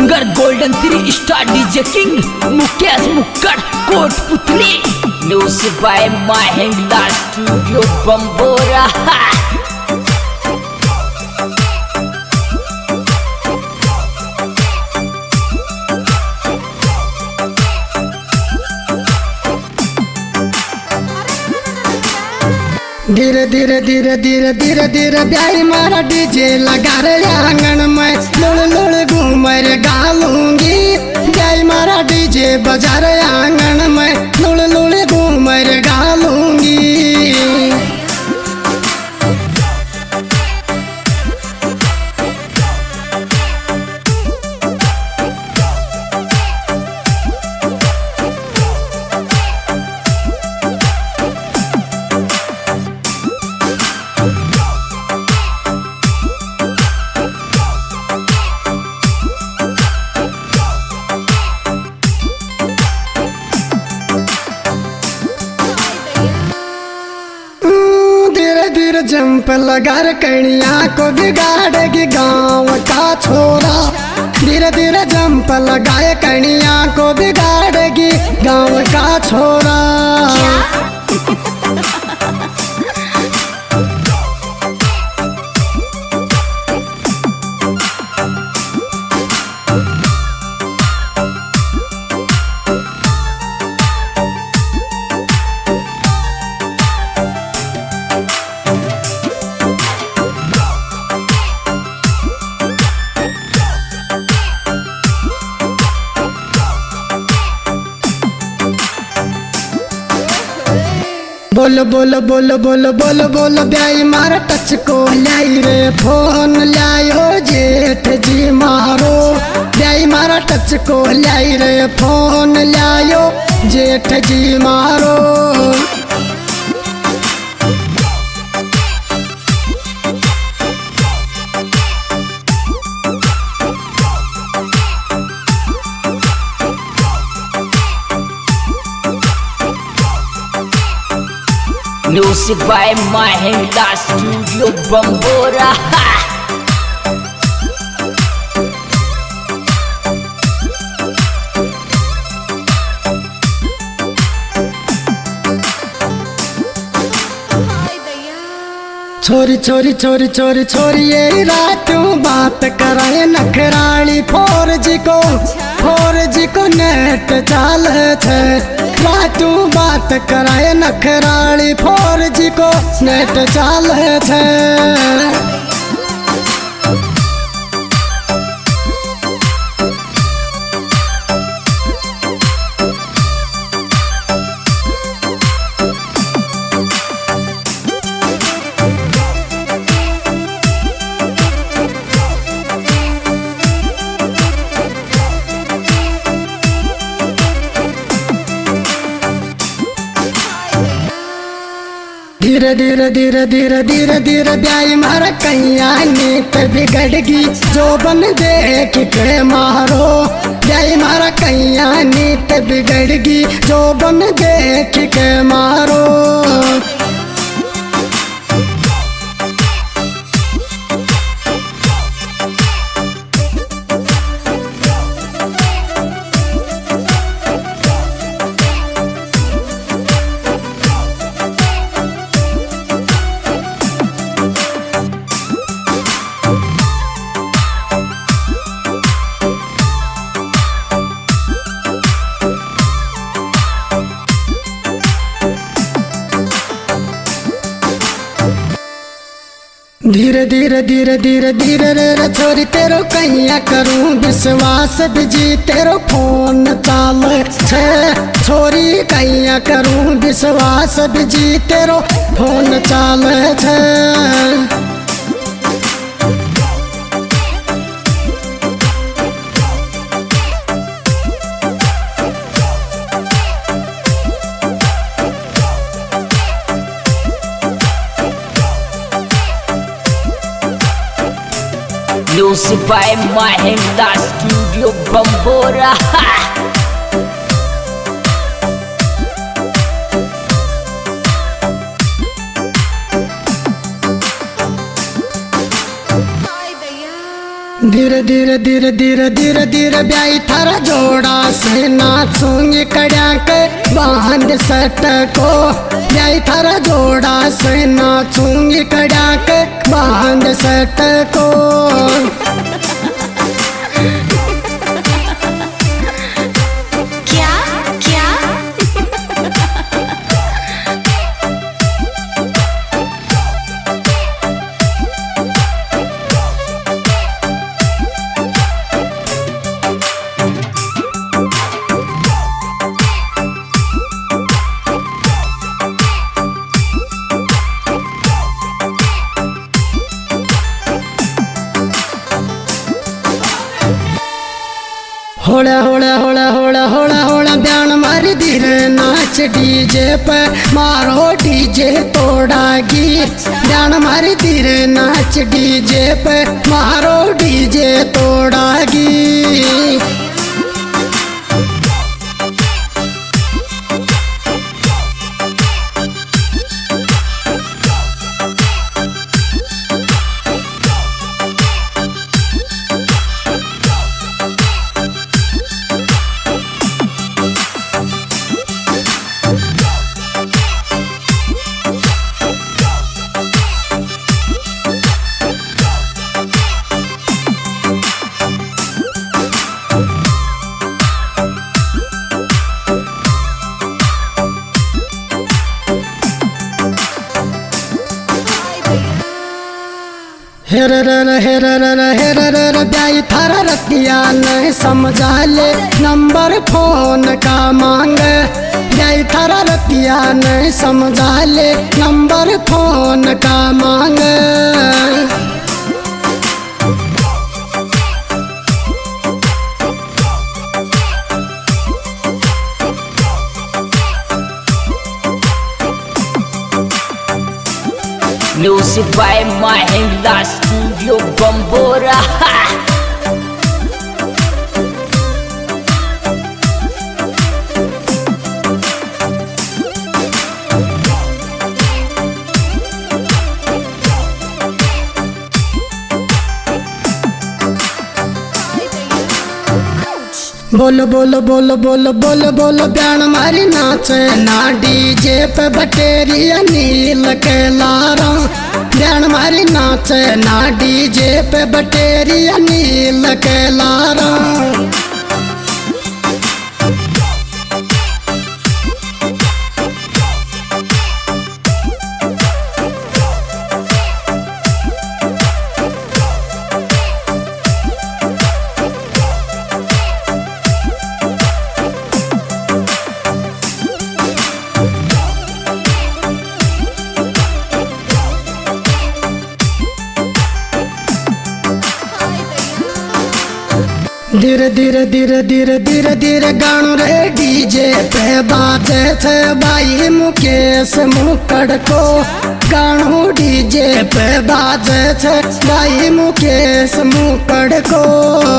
Singer golden 3 star DJ king Mukesh Mukkad Kotputli. Music by Mahindra studio Bambora. धीरे धीरे धीरे धीरे धीरे धीरे ब्याई मारा डीजे लगा रे आंगन में लुड़ लुड़ घूमर गालूंगी। ब्याई मारा डीजे बजा रे आंगन में लुड़ लुड़ घूमर गालूंगी। धीरे जंप लगा कणिया को बिगाड़ेगी गांव का छोरा। धीरे धीरे जंप लगाए कणिया को बिगाड़ेगी गांव का छोरा। बोलो बोलो बोलो बोलो बोलो बोलो ब्याई मारा टच को लाई रे फोन लायो जेठ जी मारो। ब्याई मारा टच को लाई रे फोन लायो जेठ जी मारो। Music by Mahindra studio Bambora. छोरी छोरी छोरी छोरी छोरी ये रातों बात कराए नखराली 4G को नेट चाल थे। रातों बात कराए नखराली 4G को नेट चाल थे। धीरे धीरे धीरे धीरे धीरे धीरे ब्याई मारा कैया नीत बिगड़गी जो बन देख के मारो। ब्याई मारा कैया नीत बिगड़गी जो बन देख के मारो। धीरे धीरे धीरे धीरे धीरे रे छोरी तेरो कैया करूं विश्वास बिजी तेरो फोन चाल छे। छोरी कैया करूं विश्वास बिजी तेरो फोन चाल छे। Music by Mahindra studio Bambora. धीरे धीरे धीरे धीरे धीरे धीरे ब्याई थारा जोड़ा से नाचूंगी कड़िया के बांध सट को ब्याई थारा जोड़ा से नाचूंगी कड़िया के बांध सट को क्या क्या होड़ा होड़ा होड़ा होड़ा होड़ा होड़ा ब्यान मारी धीरे नाच डीजे पे मारो डीजे तोड़ागी ब्यान मारी धीरे नाच डीजे पे मारो डीजे तोड़ागी हेर ब्याई थारा रतिया नहीं समझा ले नंबर फोन का मांग ब्याई थारा रतिया नहीं समझा ले नंबर फोन का मांग Music by Mahindra Studio Bambora. बोलो बोलो बोलो बोलो बोलो बोलो ब्यान मारी नाचे ना डीजे पे बटेरिया नील के लारा ब्यान मारी नाचे ना डीजे पे बटेरिया नील के लारा धीरे धीरे धीरे धीरे धीरे धीरे गाणु रे डीजे पे बाजे थे भाई मुकेश मुकड़ को गाणु डीजे पे बाजे थे भाई मुकेश मुकड़ को